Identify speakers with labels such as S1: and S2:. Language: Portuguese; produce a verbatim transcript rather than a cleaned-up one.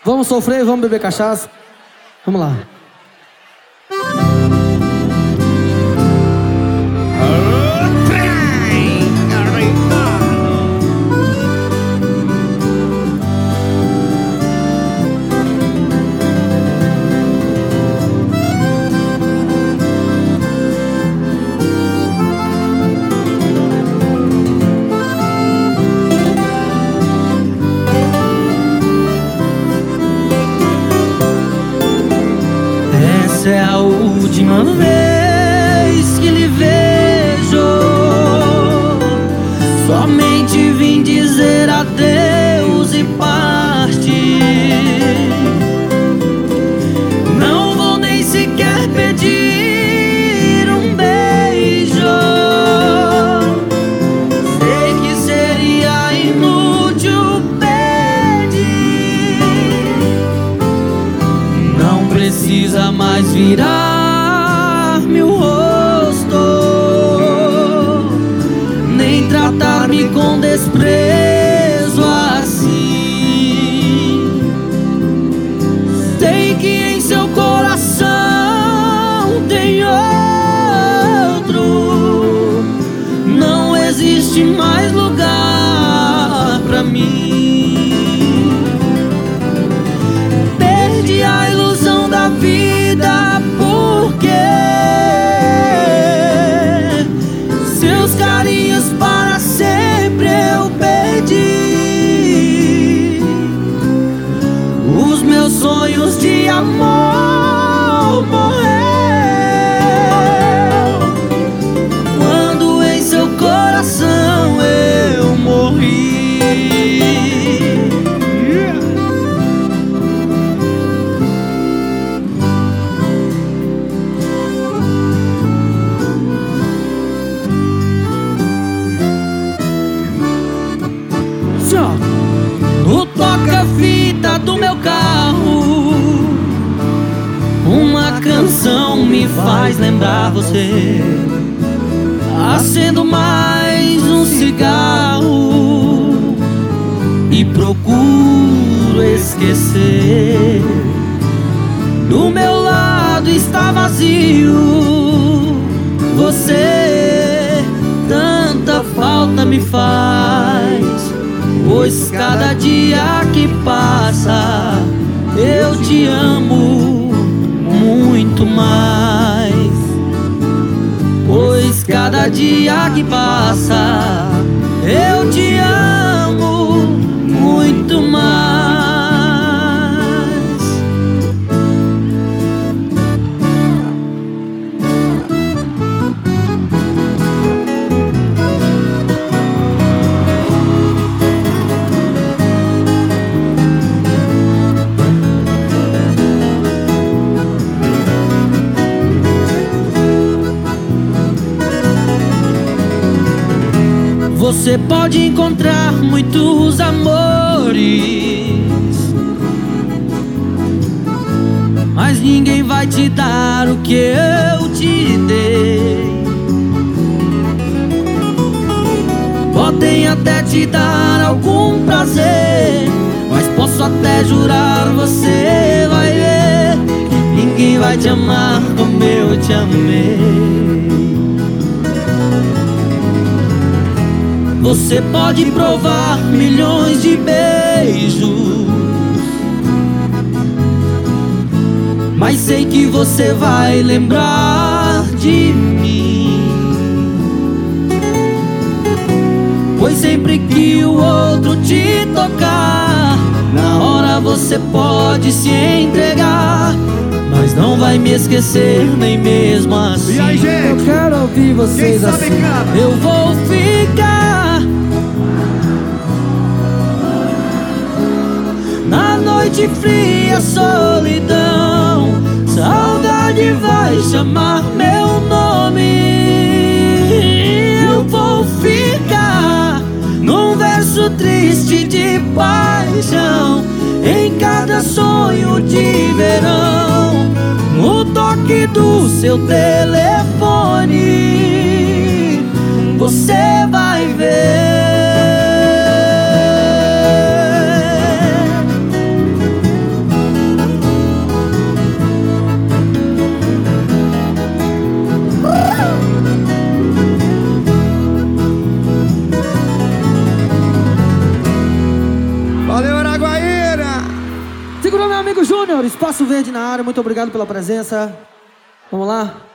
S1: Vamos sofrer, vamos beber cachaça. Vamos lá.
S2: Essa é a última vez que lhe vejo. Somente vim dizer adeus e partir. Não vou nem sequer pedir um beijo. Sei que seria inútil pedir. Não precisa mais virar-me o rosto, nem tratar-me com desprezo assim. Sei que em seu coração tem outro. Não existe mais lugar pra mim. Perdi a ilusão da vida porque seus carinhos para sempre eu perdi. Os meus sonhos de amor morreu quando em seu coração eu morri. No toca-fita do meu carro, uma canção me faz lembrar você. Acendo mais um cigarro e procuro esquecer. Do meu lado está vazio. Você tanta falta me faz, pois cada dia que passa eu te amo muito mais. Pois cada dia que passa eu te amo muito mais. Você pode encontrar muitos amores, mas ninguém vai te dar o que eu te dei. Podem até te dar algum prazer, mas posso até jurar, você vai ver, ninguém vai te amar como eu te amei. Você pode provar milhões de beijos, mas sei que você vai lembrar de mim. Pois sempre que o outro te tocar, na hora você pode se entregar, mas não vai me esquecer nem mesmo assim.
S3: E aí, gente?
S1: Eu quero ouvir vocês
S3: Quem sabe
S1: assim.
S3: canta?
S2: Eu vou ficar na noite fria, solidão, saudade vai chamar meu nome. Eu vou ficar num verso triste de paixão, em cada sonho de verão, no toque do seu telefone, você vai ver.
S1: pro meu amigo Júnior, Espaço Verde na área, muito obrigado pela presença. Vamos lá.